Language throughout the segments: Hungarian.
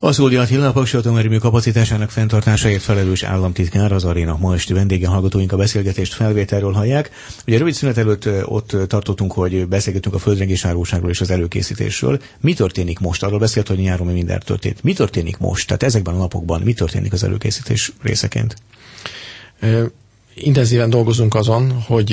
Aszódi Attila, a Paksi Atomerőmű kapacitásának fenntartásáért felelős államtitkár, az aréna ma esti vendége. Hallgatóink a beszélgetést felvételről hallják. Ugye rövid szünet előtt ott tartottunk, hogy beszélgetünk a földrengésárvóságról és az előkészítésről. Mi történik most? Arról beszélt, hogy nyáron mi minden történt. Mi történik most? Tehát ezekben a napokban mi történik az előkészítés részeként? Intenzíven dolgozunk azon, hogy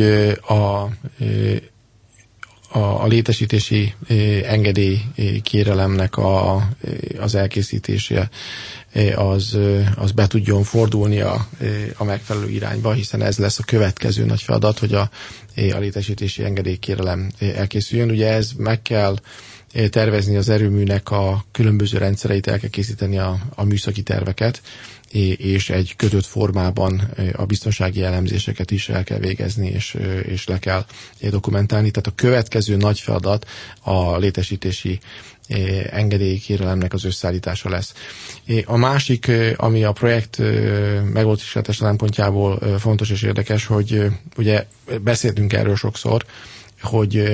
a létesítési engedély kérelemnek az elkészítése az be tudjon fordulni a megfelelő irányba, hiszen ez lesz a következő nagy feladat, hogy a létesítési engedély kérelem elkészüljön. Ugye ez meg kell tervezni az erőműnek a különböző rendszereit, el kell készíteni a műszaki terveket, és egy kötött formában a biztonsági elemzéseket is el kell végezni, és le kell dokumentálni. Tehát a következő nagy feladat a létesítési engedélykérelemnek az összeállítása lesz. A másik, ami a projekt megvalósítása szempontjából fontos és érdekes, hogy ugye beszéltünk erről sokszor, hogy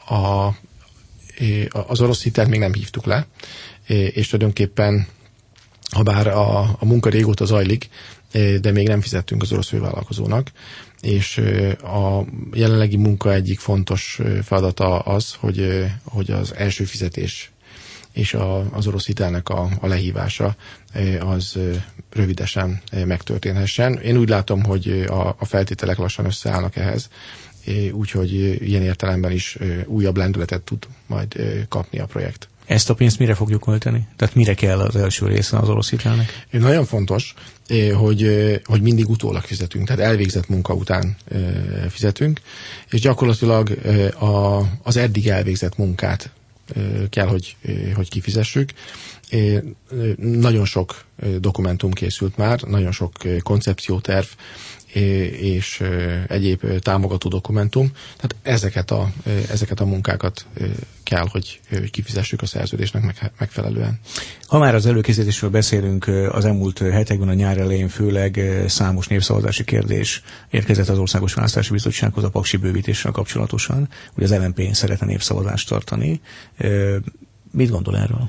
az orosz hitelt még nem hívtuk le, és tulajdonképpen habár a munka régóta zajlik, de még nem fizettünk az orosz fővállalkozónak, és a jelenlegi munka egyik fontos feladata az, hogy az első fizetés és az orosz hitelnek a lehívása az rövidesen megtörténhessen. Én úgy látom, hogy a feltételek lassan összeállnak ehhez, úgyhogy ilyen értelemben is újabb lendületet tud majd kapni a projekt. Ezt a pénzt mire fogjuk költeni? Tehát mire kell az első része az orosz hitelnek? Nagyon fontos, hogy mindig utólag fizetünk, tehát elvégzett munka után fizetünk, és gyakorlatilag az eddig elvégzett munkát kell, hogy kifizessük. Nagyon sok dokumentum készült már, nagyon sok koncepcióterv és egyéb támogató dokumentum. Tehát ezeket a munkákat kell, hogy kifizessük a szerződésnek megfelelően. Ha már az előkészítésről beszélünk, az elmúlt hetekben, a nyár elején főleg számos népszavazási kérdés érkezett az Országos Választási Bizottsághoz a paksi bővítéssel kapcsolatosan. Ugye az LMP szeretne népszavazást tartani. Mit gondol erről?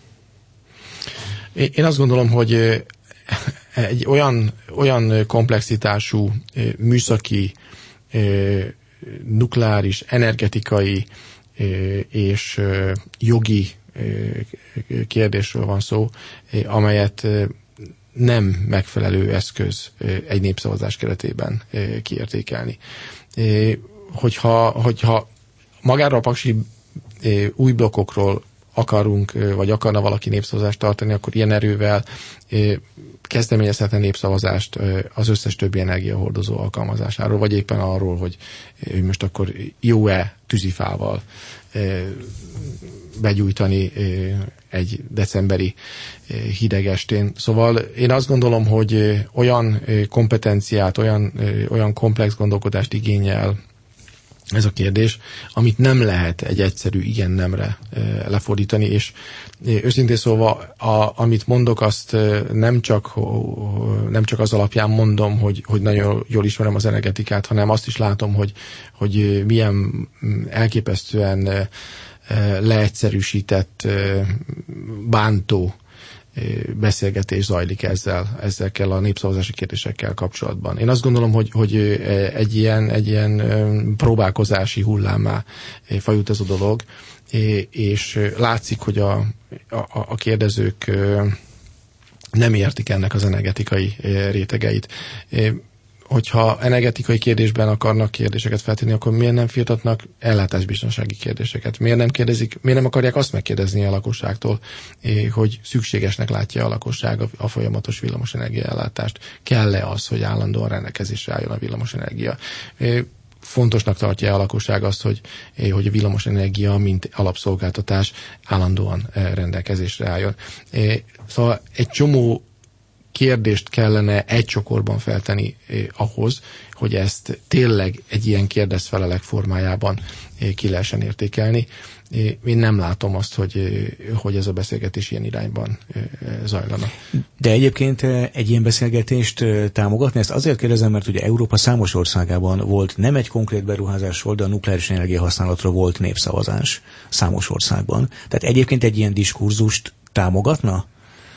Én azt gondolom, hogy egy olyan komplexitású műszaki, nukleáris, energetikai és jogi kérdésről van szó, amelyet nem megfelelő eszköz egy népszavazás keretében kiértékelni. Hogyha magára a paksi új blokkokról vagy akarna valaki népszavazást tartani, akkor ilyen erővel kezdeményezhetne népszavazást az összes többi energiahordozó alkalmazásáról, vagy éppen arról, hogy most akkor jó-e tűzifával begyújtani egy decemberi hideg estén. Szóval én azt gondolom, hogy olyan kompetenciát, olyan komplex gondolkodást igényel ez a kérdés, amit nem lehet egy egyszerű igen-nemre lefordítani, és őszintén szóval, amit mondok, azt nem csak az alapján mondom, hogy nagyon jól ismerem az energetikát, hanem azt is látom, hogy milyen elképesztően leegyszerűsített, bántó beszélgetés zajlik ezekkel a népszavazási kérdésekkel kapcsolatban. Én azt gondolom, hogy egy ilyen próbálkozási hullámmá fajult ez a dolog, és látszik, hogy a kérdezők nem értik ennek az energetikai rétegeit. Hogyha energetikai kérdésben akarnak kérdéseket feltenni, akkor miért nem firtatnak ellátásbiztonsági kérdéseket? Miért nem akarják azt megkérdezni a lakosságtól, hogy szükségesnek látja a lakosság a folyamatos villamosenergia ellátást? Kell-e az, hogy állandóan rendelkezésre álljon a villamosenergia? Fontosnak tartja a lakosság azt, hogy a villamosenergia, mint alapszolgáltatás állandóan rendelkezésre álljon. Szóval egy csomó kérdést kellene egy csokorban feltenni ahhoz, hogy ezt tényleg egy ilyen kérdezfelelek formájában ki lehessen értékelni. Én nem látom azt, hogy ez a beszélgetés ilyen irányban zajlana. De egyébként egy ilyen beszélgetést támogatni, ezt azért kérdezem, mert ugye Európa számos országában volt nem egy konkrét beruházásról, de a nukleáris energia használatra volt népszavazás számos országban. Tehát egyébként egy ilyen diskurzust támogatna?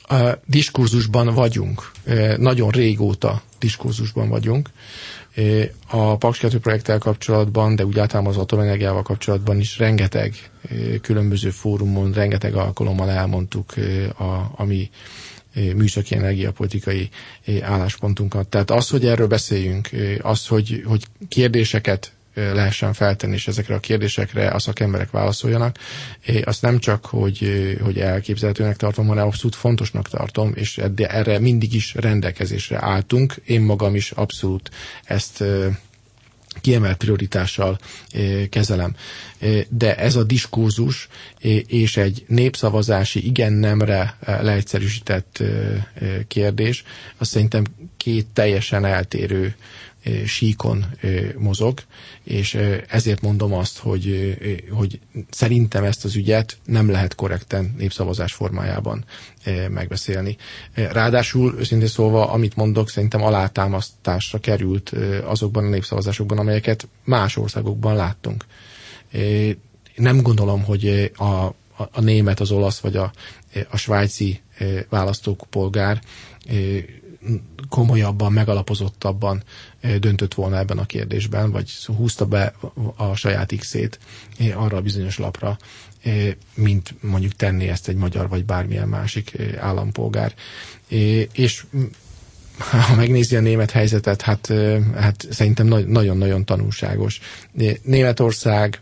Diskurzusban vagyunk. Nagyon régóta diskurzusban vagyunk. A Paks 2 projekttel kapcsolatban, de úgy általában az atomenergiával kapcsolatban is rengeteg különböző fórumon, rengeteg alkalommal elmondtuk a mi műszaki energiapolitikai álláspontunkat. Tehát az, hogy erről beszéljünk, az, hogy kérdéseket lehessen feltenni, és ezekre a kérdésekre a szakemberek válaszoljanak, azt nem csak, hogy elképzelhetőnek tartom, hanem abszolút fontosnak tartom, és erre mindig is rendelkezésre álltunk. Én magam is abszolút ezt kiemelt prioritással kezelem. De ez a diskurzus és egy népszavazási igen-nemre leegyszerűsített kérdés, azt szerintem két teljesen eltérő síkon mozog, és ezért mondom azt, hogy szerintem ezt az ügyet nem lehet korrekten népszavazás formájában megbeszélni. Ráadásul, őszintén szólva, amit mondok, szerintem alátámasztásra került azokban a népszavazásokban, amelyeket más országokban láttunk. Nem gondolom, hogy a német, az olasz vagy a svájci választópolgár komolyabban, megalapozottabban döntött volna ebben a kérdésben, vagy húzta be a saját X-ét arra a bizonyos lapra, mint mondjuk tenni ezt egy magyar vagy bármilyen másik állampolgár. És ha megnézi a német helyzetet, hát szerintem nagyon-nagyon tanulságos. Németország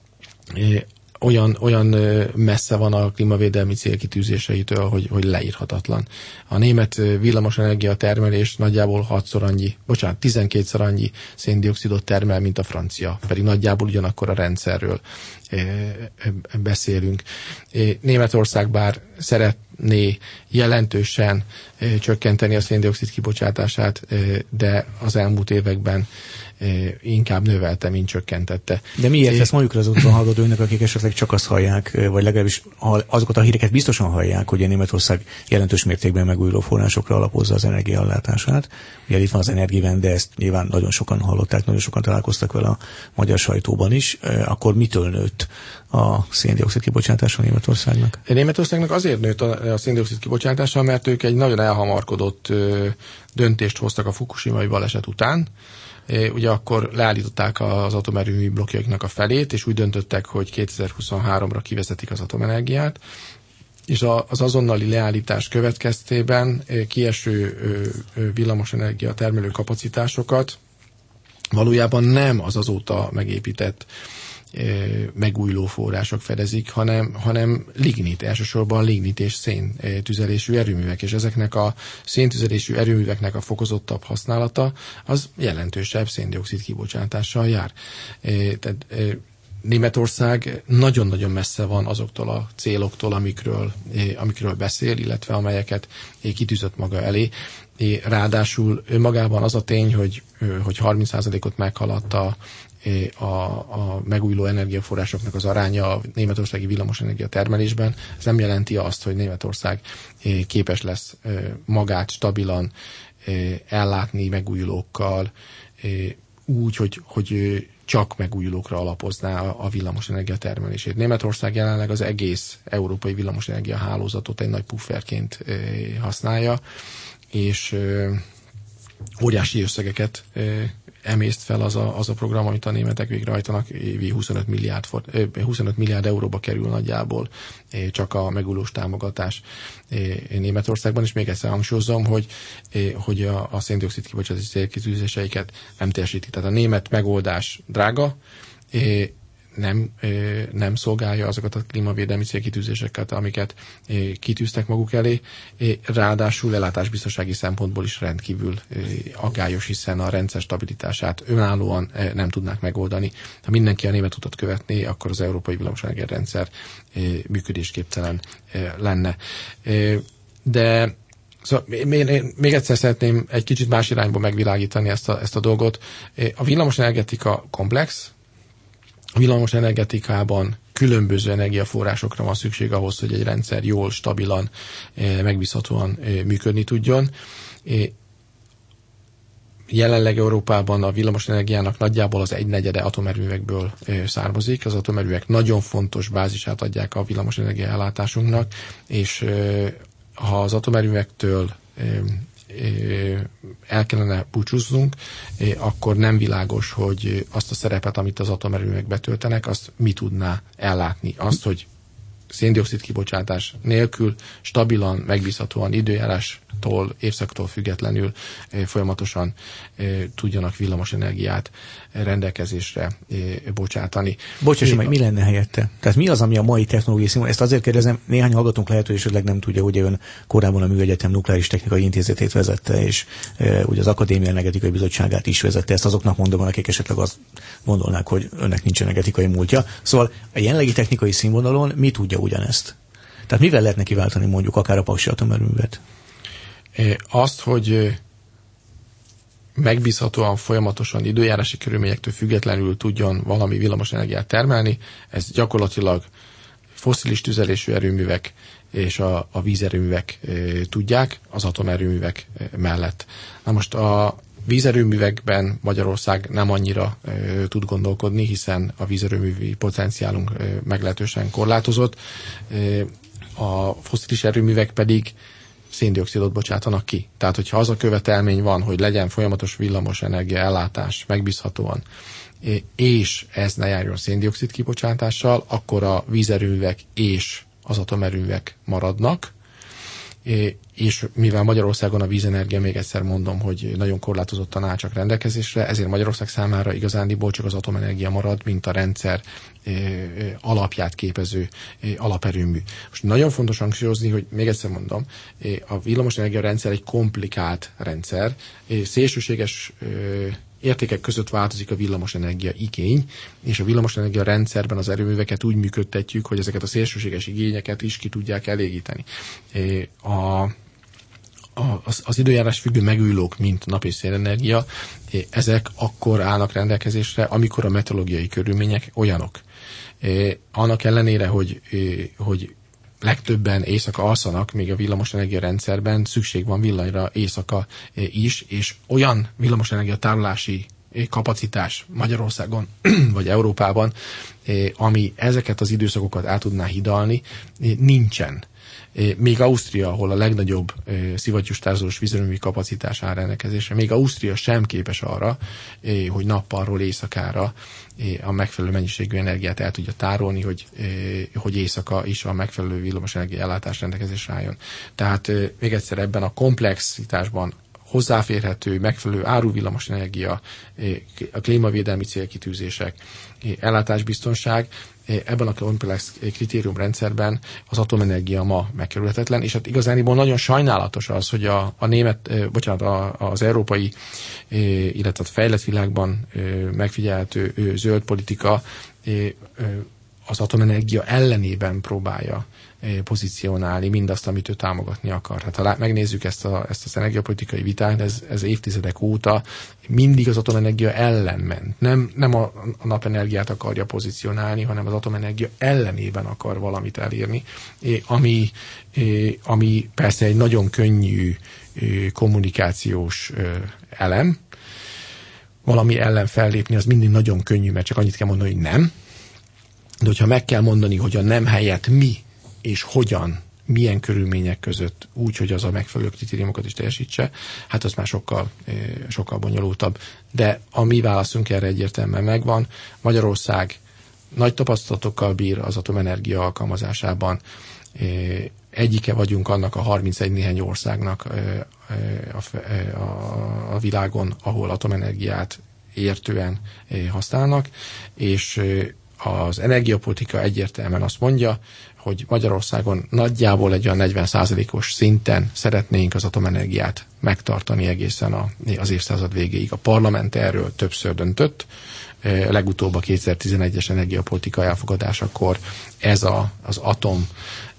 olyan messze van a klímavédelmi célkitűzéseitől, hogy leírhatatlan. A német villamosenergia termelés nagyjából 12-szer annyi széndioxidot termel, mint a francia, pedig nagyjából ugyanakkor a rendszerről beszélünk. Németország bár szeretné jelentősen csökkenteni a széndioxid kibocsátását, de az elmúlt években inkább növelte, mint csökkentette. De miért ezt mondjuk az otthon hallgatóinknak, akik esetleg csak azt hallják, vagy legalábbis azokat a híreket biztosan hallják, hogy a Németország jelentős mértékben megújuló forrásokra alapozza az energiaellátását. Ugye itt van az Energiewende, ezt nyilván nagyon sokan hallották, nagyon sokan találkoztak vele a magyar sajtóban is. Akkor mitől nőtt a széndioxid kibocsátása Németországnak? Németországnak azért nőtt a széndioxid kibocsátása, mert ők egy nagyon elhamarkodott döntést hoztak a fukushimai baleset után. Ugye akkor leállították az atomerőmű blokkjaiknak a felét, és úgy döntöttek, hogy 2023-ra kivezetik az atomenergiát, és az azonnali leállítás következtében kieső villamosenergia termelő kapacitásokat valójában nem az azóta megépített megújuló források fedezik, hanem lignit, elsősorban lignit és szén tüzelésű erőművek, és ezeknek a széntüzelésű erőműveknek a fokozottabb használata az jelentősebb széndioxid kibocsátással jár. Tehát Németország nagyon-nagyon messze van azoktól a céloktól, amikről beszél, illetve amelyeket kitűzött maga elé. Ráadásul magában az a tény, hogy 30%-ot meghaladta a megújuló energiaforrásoknak az aránya a németországi villamosenergia termelésben, ez nem jelenti azt, hogy Németország képes lesz magát stabilan ellátni megújulókkal, úgy, hogy csak megújulókra alapozná a villamosenergia termelését. Németország jelenleg az egész európai villamosenergia hálózatot egy nagy pufferként használja, és óriási összegeket emészt fel az a program, amit a németek végrehajtanak, évi 25 milliárd euróba kerül nagyjából csak a megújulós támogatás Németországban, és még egyszer hangsúlyozom, hogy a széndioxid kibocsátási célkitűzéseiket nem teljesíti. Tehát a német megoldás drága, nem szolgálja azokat a klímavédelmi célkitűzéseket, amiket kitűztek maguk elé, ráadásul ellátásbiztonsági szempontból is rendkívül aggályos, hiszen a rendszer stabilitását önállóan nem tudnák megoldani. Ha mindenki a német utat követné, akkor az európai villamosenergia rendszer működésképtelen lenne. De szóval még egyszer szeretném egy kicsit más irányba megvilágítani ezt a dolgot. A villamosenergetika komplex. A villamosenergetikában különböző energiaforrásokra van szükség ahhoz, hogy egy rendszer jól, stabilan, megbízhatóan működni tudjon. Jelenleg Európában a villamosenergiának nagyjából az 1/4 atomerőművekből származik. Az atomerőművek nagyon fontos bázisát adják a villamosenergia ellátásunknak, és ha az atomerőművektől el kellene búcsúznunk, akkor nem világos, hogy azt a szerepet, amit az atomerőművek betöltenek, azt mi tudná ellátni. Azt, hogy szén-dioxid kibocsátás nélkül stabilan, megbízhatóan időjárástól, évszaktól függetlenül folyamatosan tudjanak villamosenergiát rendelkezésre bocsátani. Bocsásson meg, mi lenne helyette? Tehát mi az, ami a mai technológiai színvonal? Ezt azért kérdezem, néhány hallgatónk lehet, hogy esetleg nem tudja, hogy ön korábban a Műegyetem Nukleáris Technikai Intézetét vezette, és ugye az Akadémia Energetikai Bizottságát is vezette. Ezt azoknak mondom, akik esetleg azt gondolnák, hogy önnek nincs energetikai múltja. Szóval a jelenlegi technikai színvonalon mi tudja ugyanezt? Tehát mivel lehetne kiváltani mondjuk akár a paksi atomerőművet? Azt, hogy megbízhatóan, folyamatosan időjárási körülményektől függetlenül tudjon valami villamosenergiát termelni, ez gyakorlatilag fosszilis tüzelésű erőművek és a vízerőművek tudják, az atomerőművek mellett. Na most a vízerőművekben Magyarország nem annyira tud gondolkodni, hiszen a vízerőművi potenciálunk meglehetősen korlátozott. A fosszilis erőművek pedig szén-dioxidot bocsátanak ki. Tehát, hogyha az a követelmény van, hogy legyen folyamatos villamosenergia ellátás megbízhatóan, és ez ne járjon szén-dioxid kibocsátással, akkor a vízerőművek és az atomerőművek maradnak, és mivel Magyarországon a vízenergia, még egyszer mondom, hogy nagyon korlátozottan áll csak rendelkezésre, ezért Magyarország számára igazándiból csak az atomenergia marad, mint a rendszer alapját képező alaperőmű. Most nagyon fontos hangsúlyozni, hogy még egyszer mondom, a villamosenergia rendszer egy komplikált rendszer, szélsőséges értékek között változik a villamosenergia igény, és a villamosenergia rendszerben az erőműveket úgy működtetjük, hogy ezeket a szélsőséges igényeket is ki tudják elégíteni. Az időjárás függő megújulók, mint nap- és szélenergia, ezek akkor állnak rendelkezésre, amikor a meteorológiai körülmények olyanok. Annak ellenére, hogy legtöbben éjszaka alszanak, még a villamosenergia rendszerben szükség van villanyra éjszaka is, és olyan villamosenergia tárolási kapacitás Magyarországon vagy Európában, ami ezeket az időszakokat át tudná hidalni, nincsen. Még Ausztria, ahol a legnagyobb szivattyústározós vízerőmű kapacitás áll rendelkezésre, még Ausztria sem képes arra, hogy nappalról éjszakára a megfelelő mennyiségű energiát el tudja tárolni, hogy éjszaka is a megfelelő villamosenergia ellátás rendelkezésre álljon. Tehát még egyszer ebben a komplexitásban hozzáférhető, megfelelő áru villamosenergia, a klímavédelmi célkitűzések, ellátásbiztonság, ebben a komplex kritériumrendszerben az atomenergia ma megkerülhetetlen, és hát igazániból nagyon sajnálatos az, hogy az európai, illetve a fejlett világban megfigyelhető zöld politika az atomenergia ellenében próbálja pozícionálni mindazt, amit ő támogatni akar. Hát ha megnézzük ezt az energiapolitikai vitát, ez évtizedek óta mindig az atomenergia ellen ment. Nem a napenergiát akarja pozícionálni, hanem az atomenergia ellenében akar valamit elérni, ami persze egy nagyon könnyű kommunikációs elem. Valami ellen fellépni az mindig nagyon könnyű, mert csak annyit kell mondani, hogy nem. De hogyha meg kell mondani, hogy a nem helyett mi és hogyan, milyen körülmények között, úgy, hogy az a megfelelő kritériumokat is teljesítse, hát az már sokkal bonyolultabb. De a mi válaszunk erre egyértelműen megvan. Magyarország nagy tapasztalatokkal bír az atomenergia alkalmazásában. Egyike vagyunk annak a 31 néhány országnak a világon, ahol atomenergiát értően használnak, és az energiapolitika egyértelműen azt mondja, hogy Magyarországon nagyjából egy olyan 40%-os szinten szeretnénk az atomenergiát megtartani egészen az évszázad végéig. A parlament erről többször döntött, legutóbb a 2011-es energiapolitika elfogadásakor ez az atom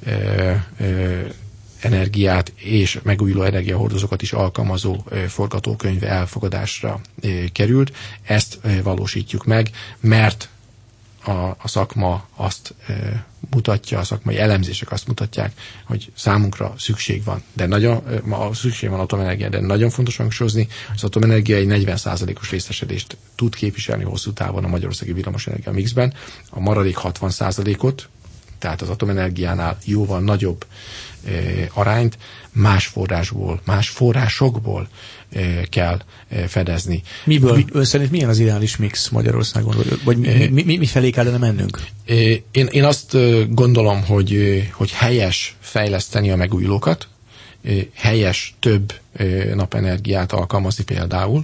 energiát és megújuló energiahordozókat is alkalmazó forgatókönyv elfogadásra került. Ezt valósítjuk meg, mert a szakma azt mutatja, a szakmai elemzések azt mutatják, hogy számunkra szükség van. Szükség van atomenergia, de nagyon fontos hangsúlyozni, hogy az atomenergia egy 40%-os részesedést tud képviselni hosszú távon a magyarországi villamosenergia mixben. A maradék 60%-ot, tehát az atomenergiánál jóval nagyobb arányt más forrásokból kell fedezni. Miből? Ön szerint milyen az ideális mix Magyarországon? Vagy mi felé kellene mennünk? Én azt gondolom, hogy helyes fejleszteni a megújulókat, helyes több napenergiát alkalmazni például.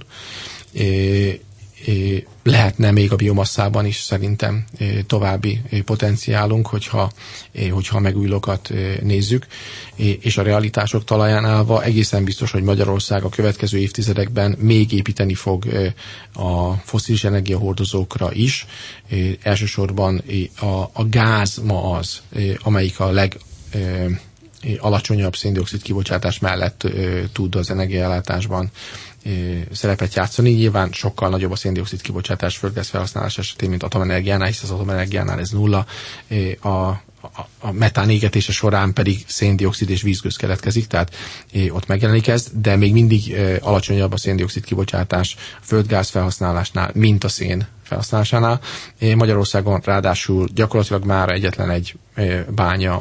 Lehetne még a biomasszában is szerintem további potenciálunk, hogyha a megújulókat nézzük, és a realitások talaján állva egészen biztos, hogy Magyarország a következő évtizedekben még építeni fog a fosszilis energiahordozókra is. Elsősorban a gáz ma az, amelyik a alacsonyabb szén-dioxid kibocsátás mellett tud az energiaellátásban szerepet játszani. Nyilván sokkal nagyobb a szén-dioxid kibocsátás földgáz felhasználás esetén, mint atomenergiánál, hisz az atomenergiánál ez nulla. A metán égetése során pedig szén-dioxid és vízgőz keletkezik, tehát ott megjelenik ez, de még mindig alacsonyabb a szén-dioxid kibocsátás a földgáz felhasználásnál, mint a szén felhasználásánál. Magyarországon ráadásul gyakorlatilag már egyetlen egy bánya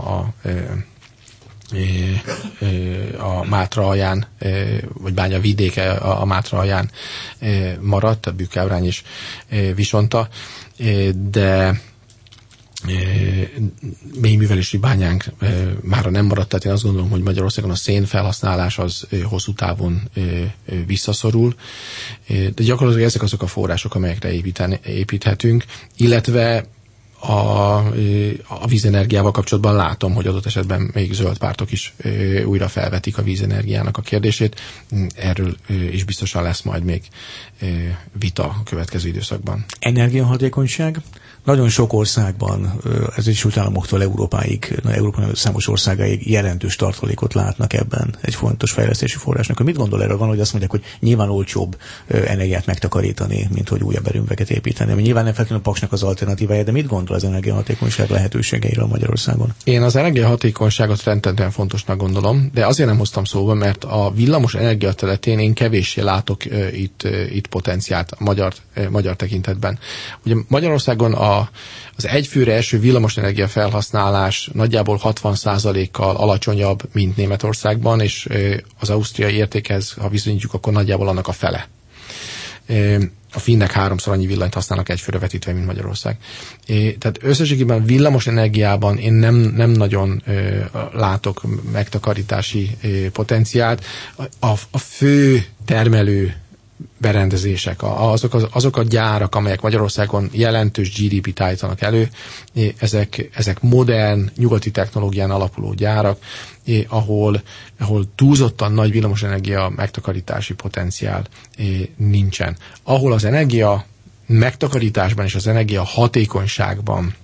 a Mátra alján, vagy bánya vidéke a Mátra alján maradt, a Bükkábrány és Visonta, de mélyművelési bányánk mára nem maradt, tehát én azt gondolom, hogy Magyarországon a szén felhasználás az hosszú távon visszaszorul, de gyakorlatilag ezek azok a források, amelyekre építhetünk, illetve a vízenergiával kapcsolatban látom, hogy adott esetben még zöld pártok is újra felvetik a vízenergiának a kérdését. Erről is biztosan lesz majd még vita a következő időszakban. Energiahatékonyság? Nagyon sok országban, az Egyesült Államoktól Európáig, Európa számos országáig jelentős tartalékot látnak ebben egy fontos fejlesztési forrásnak. Mit gondol erről? Van, hogy azt mondják, hogy nyilván olcsóbb energiát megtakarítani, mint hogy újabb erőműveket építeni. Nyilván nem feltétlenül a paksnak az alternatívája, de mit gondol az energiahatékonyság lehetőségeiről Magyarországon? Én az energiahatékonyságot rendkívül fontosnak gondolom, de azért nem hoztam szóba, mert a villamos energia területén én kevéssé látok itt potenciált a magyar tekintetben. Ugye Magyarországon az egyfőre eső villamosenergia felhasználás nagyjából 60%-kal alacsonyabb, mint Németországban, és az ausztriai értékhez, ha viszonyítjuk, akkor nagyjából annak a fele. A finnek 3-szor annyi villanyt használnak egyfőre vetítve, mint Magyarország. Tehát összességében villamos energiában én nem nagyon látok megtakarítási potenciált. A fő termelő berendezések, azok a gyárak, amelyek Magyarországon jelentős GDP-t állítanak elő, ezek modern, nyugati technológián alapuló gyárak, ahol túlzottan nagy villamosenergia megtakarítási potenciál nincsen. Ahol az energia megtakarításban és az energia hatékonyságban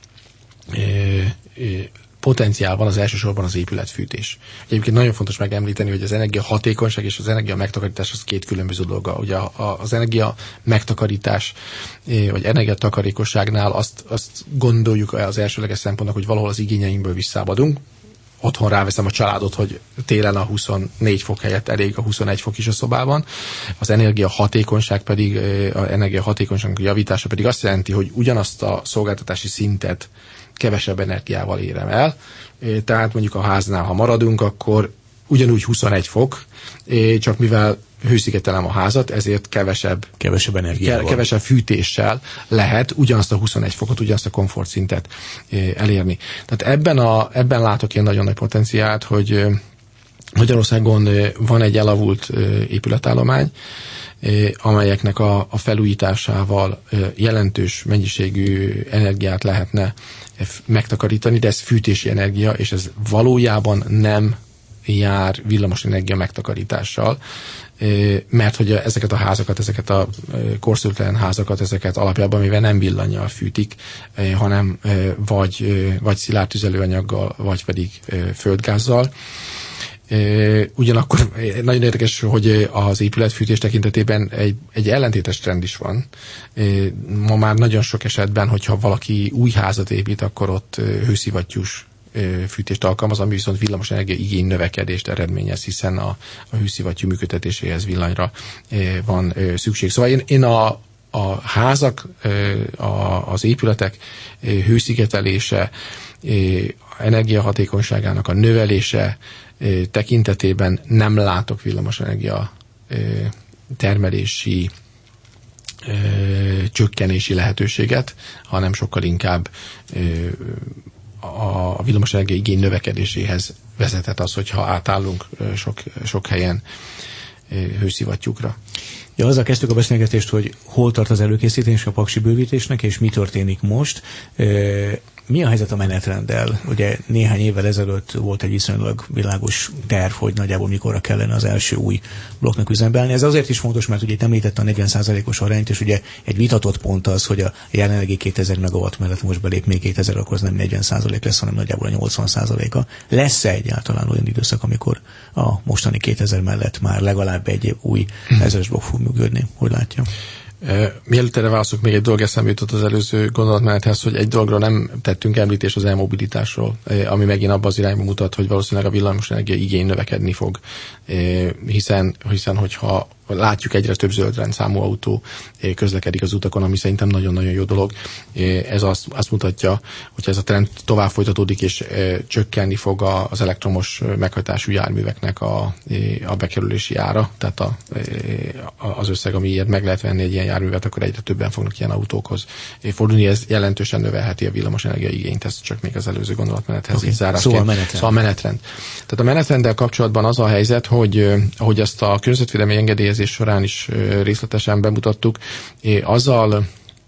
potenciál van, az elsősorban az épületfűtés. Egyébként nagyon fontos megemlíteni, hogy az energia hatékonyság és az energia megtakarítás az két különböző dolga. Ugye az energia megtakarítás vagy energiatakarékosságnál azt gondoljuk az elsőleges szempontnak, hogy valahol az igényeinkből visszaabadunk. Otthon ráveszem a családot, hogy télen a 24 fok helyett elég a 21 fok is a szobában. Az energiahatékonyság pedig, a energiahatékonyság javítása pedig azt jelenti, hogy ugyanazt a szolgáltatási szintet kevesebb energiával érem el. Tehát mondjuk a háznál, ha maradunk, akkor ugyanúgy 21 fok, csak mivel hőszigetelem a házat, ezért kevesebb energiával, kevesebb fűtéssel lehet ugyanazt a 21 fokot, ugyanazt a komfortszintet elérni. Tehát ebben látok én nagyon nagy potenciált, hogy Magyarországon van egy elavult épületállomány, amelyeknek a felújításával jelentős mennyiségű energiát lehetne megtakarítani, de ez fűtési energia, és ez valójában nem jár villamosenergia megtakarítással, mert hogy ezeket a házakat, ezeket a korszültelen házakat, ezeket alapjában mivel nem villannyal fűtik, hanem vagy szilárd tüzelőanyaggal, vagy pedig földgázzal. Ugyanakkor nagyon érdekes, hogy az épületfűtés tekintetében egy ellentétes trend is van. Ma már nagyon sok esetben, hogyha valaki új házat épít, akkor ott hőszivattyús fűtést alkalmaz, ami viszont villamosenergia igény növekedést eredményez, hiszen a hőszivattyú működtetéséhez villanyra van szükség. Szóval én a házak, az épületek hőszigetelése, energiahatékonyságának a növelése tekintetében nem látok villamosenergia termelési csökkenési lehetőséget, hanem sokkal inkább a villamosenergia igény növekedéséhez vezethet az, hogyha átállunk sok helyen hőszivattyúkra. Ja, azzal kezdtük a beszélgetést, hogy hol tart az előkészítés a paksi bővítésnek, és mi történik most. Mi a helyzet a menetrenddel? Ugye néhány évvel ezelőtt volt egy viszonylag világos terv, hogy nagyjából mikorra kellene az első új blokknak üzembe állni. Ez azért is fontos, mert ugye itt említette a 40%-os arányt, és ugye egy vitatott pont az, hogy a jelenlegi 2000 megawatt mellett most belép még 2000, akkor az nem 40% lesz, hanem nagyjából a 80%-a. Lesz-e egyáltalán olyan időszak, amikor a mostani 2000 mellett már legalább egy új 1000-es blokk fog működni? Hogy látja? Mielőtt erre válaszok, még egy dolog eszembe jutott az előző gondolatmenethez, hogy egy dologra nem tettünk említést, az e-mobilitásról, ami megint abban az irányba mutat, hogy valószínűleg a villamosenergia igény növekedni fog, hiszen hogyha látjuk, egyre több zöldrendszámú autó közlekedik az utakon, ami szerintem nagyon-nagyon jó dolog. Ez azt mutatja, hogy ez a trend tovább folytatódik, és csökkenni fog az elektromos meghajtású járműveknek a bekerülési ára. Tehát az összeg, amiért meg lehet venni egy ilyen járművet, akkor egyre többen fognak ilyen autókhoz fordulni. Ez jelentősen növelheti a villamosenergia igényt, ez csak még az előző gondolatmenethez így zárásként. Szóval a menetrend. Tehát a menetrenddel kapcsolatban az a helyzet, hogy ezt a környezetvédelmi engedélyezés során is részletesen bemutattuk, azzal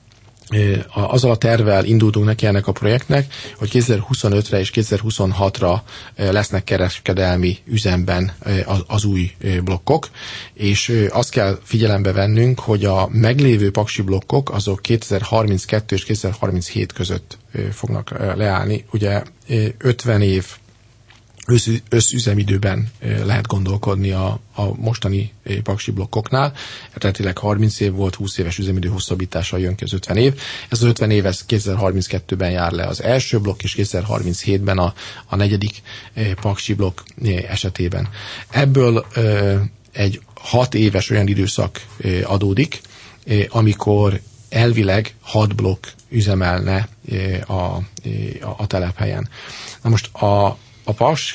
a tervvel indultunk neki ennek a projektnek, hogy 2025-re és 2026-ra lesznek kereskedelmi üzemben az új blokkok, és azt kell figyelembe vennünk, hogy a meglévő paksi blokkok azok 2032 és 2037 között fognak leállni. Ugye 50 év összüzemidőben lehet gondolkodni a mostani paksi blokkoknál. Eredetileg 30 év volt, 20 éves üzemidő hosszabbítással jön ki az 50 év. Ez az 50 év 2032-ben jár le az első blokk, és 2037-ben a negyedik paksi blokk esetében. Ebből egy 6 éves olyan időszak adódik, amikor elvileg 6 blokk üzemelne a telephelyen. Na most a Paks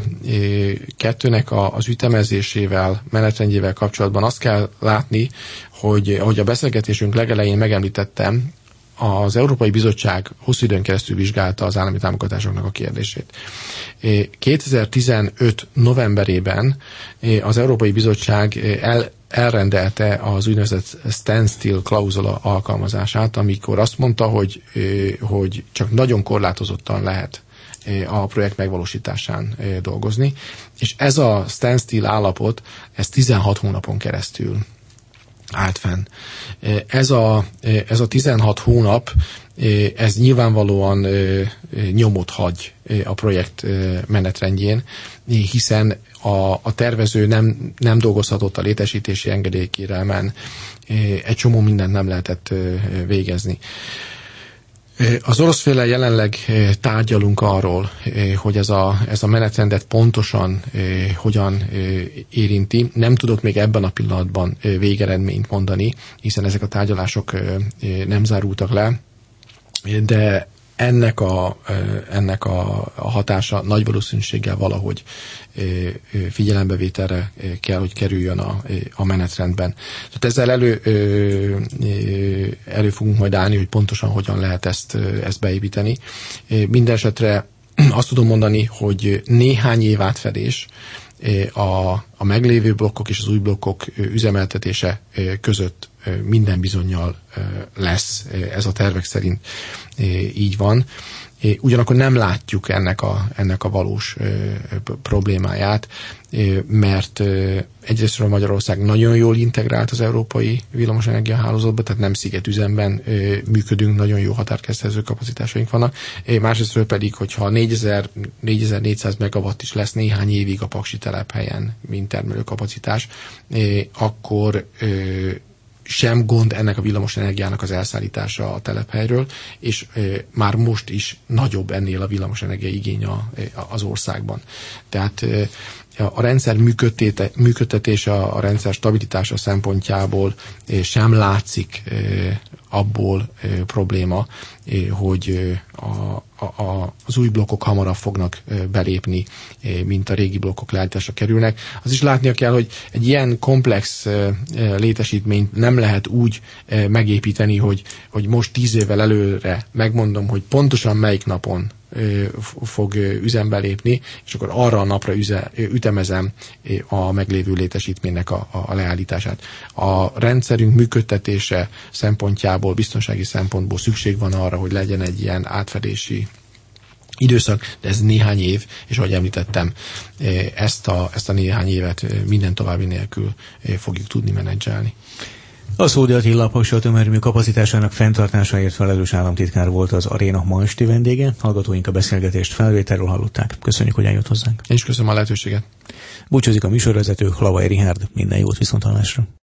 2-nek az ütemezésével, menetrendjével kapcsolatban azt kell látni, hogy a beszélgetésünk legelején megemlítettem, az Európai Bizottság hosszú időn keresztül vizsgálta az állami támogatásoknak a kérdését. 2015 novemberében az Európai Bizottság elrendelte az úgynevezett standstill klauzula alkalmazását, amikor azt mondta, hogy csak nagyon korlátozottan lehet a projekt megvalósításán dolgozni, és ez a standstill állapot, ez 16 hónapon keresztül állt fenn. Ez a 16 hónap, ez nyilvánvalóan nyomot hagy a projekt menetrendjén, hiszen a tervező nem dolgozhatott a létesítési engedélykérelmen, egy csomó mindent nem lehetett végezni. Az orosz féllel jelenleg tárgyalunk arról, hogy ez a menetrendet pontosan hogyan érinti. Nem tudok még ebben a pillanatban végeredményt mondani, hiszen ezek a tárgyalások nem zárultak le, de ennek a hatása nagy valószínűséggel valahogy figyelembevételre kell, hogy kerüljön a menetrendben. Tehát ezzel elő fogunk majd állni, hogy pontosan hogyan lehet ezt beépíteni. Mindenesetre azt tudom mondani, hogy néhány év átfedés a meglévő blokkok és az új blokkok üzemeltetése között minden bizonnyal lesz. Ez a tervek szerint így van. Ugyanakkor nem látjuk ennek a valós problémáját, mert egyrésztről Magyarország nagyon jól integrált az európai villamosenergia hálózatba, tehát nem szigetüzemben működünk, nagyon jó határkezelő kapacitásaink vannak. Másrésztről pedig, hogyha 4400 megawatt is lesz néhány évig a paksi telephelyen, mint termelőkapacitás, akkor sem gond ennek a villamosenergiának az elszállítása a telephelyről, és már most is nagyobb ennél a villamosenergia igény az országban. Tehát a rendszer működtetése, a rendszer stabilitása szempontjából sem látszik abból probléma, hogy az új blokkok hamarabb fognak belépni, mint a régi blokkok leállításra kerülnek. Az is látnia kell, hogy egy ilyen komplex létesítményt nem lehet úgy megépíteni, hogy most 10 évvel előre megmondom, hogy pontosan melyik napon fog üzembe lépni, és akkor arra a napra ütemezem a meglévő létesítménynek a leállítását. A rendszerünk működtetése szempontjából, biztonsági szempontból szükség van arra, hogy legyen egy ilyen átfedési időszak, de ez néhány év, és ahogy említettem, ezt a néhány évet minden további nélkül fogjuk tudni menedzselni. A Szódi Attila Paksa atomerőmű kapacitásának fenntartásáért felelős államtitkár volt az Aréna ma esti vendége. Hallgatóink a beszélgetést felvételről hallották. Köszönjük, hogy eljött hozzánk. Én is köszönöm a lehetőséget. Búcsúzik a műsorvezető, Hlavai Richárd. Minden jót, viszonthallásra.